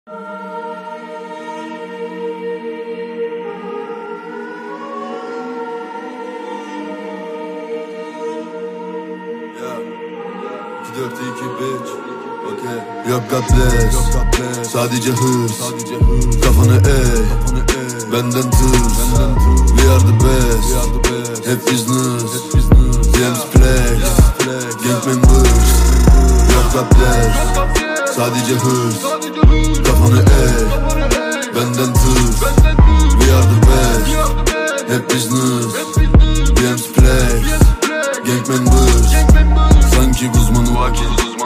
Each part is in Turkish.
Yok God bless, sadece hırs. Kafanı eğ, benden tırs. We are the best, hep business. DMs flex, Gangman burst. Yok God bless, sadece hırs. Kafanı eğ, benden tırs. We are the best, hep business. DMs flex, Gangman burst. Sanki Guzman Vaki.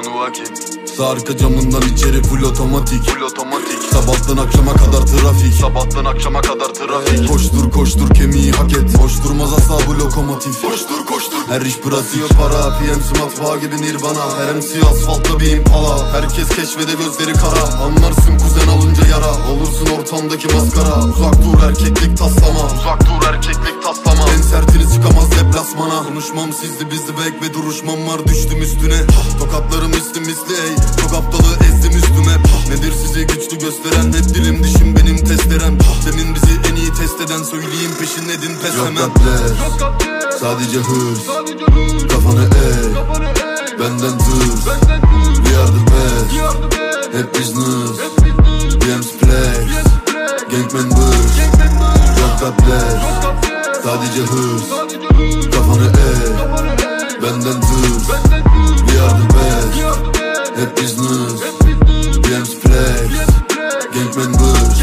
Arka camından içeri full otomatik. Sabahtan akşama kadar trafik. Koştur kemiği hak et. Koşturmaz asla bu lokomotif. Koştur her iş pırasıyor para. PMC matbaa gibi Nirvana. Her MC asfaltta bir impala. Herkes keşfede gözleri kara. Anlarsın kuzen alınca yara. Olursun ortamdaki maskara. Uzak dur erkeklik taslama. En sertini çıkamaz deplasmana. Konuşmam sizli bizli bek ve duruşmam var. Düştüm üstüne tokatlarım misli ey. Çok aptalı ezdim üstüme. Nedir sizi güçlü gösteren? Hep dilim dişim benim testerem. Senin bizi en iyi test eden. Söyleyeyim peşin edin pes hemen. Yok God sadece hırs. Kafanı eğ, benden tırs. We are the best, hep business. DMs flex, Gangman burst. Yok God sadece hırs. Kafanı eğ, benden tırs. We are the best, hep business. DMs flex, Gangman burst.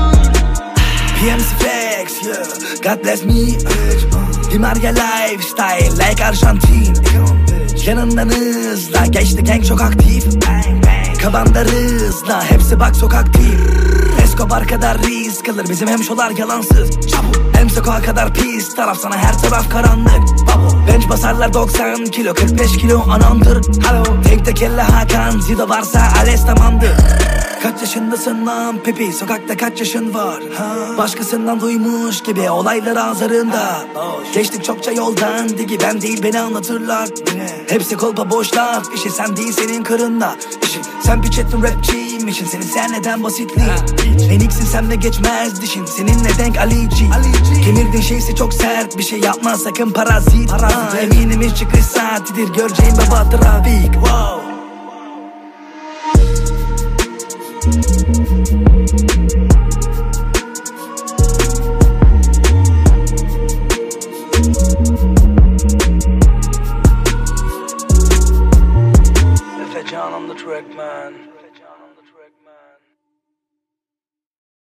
PMC flex, yeah. God bless me, Dimarya lifestyle like Arjantin. Yanından hızla geçti gang çok aktif. Kabanda hızla hepsi bak sokak değil. Escobar kadar risk alır bizim hemşolar yalansız. Hem sokağa kadar pis taraf sana her taraf karanlık. Bench basarlar 90 kilo 45 kilo anamdır. Halo tek tekelle Hakan Zido varsa Ales tamamdır. Kaç yaşındasın lan pipi, sokakta kaç yaşın var ha? Başkasından duymuş gibi olaylar ağızlarında. Geçtik çokça yoldan digi ben değil beni anlatırlar. Hepsi kolpa boşlar, işi sen değil senin kırında. İşi sen piç ettin rapçiymişsin, senin sen neden basitliğin. Eniksin sen de geçmez dişin, seninle denk Alici. Kemirdiğin şeysi çok sert, bir şey yapma sakın parazit. Eminim hiç çıkış saatidir göreceğin baba trafik. Wow.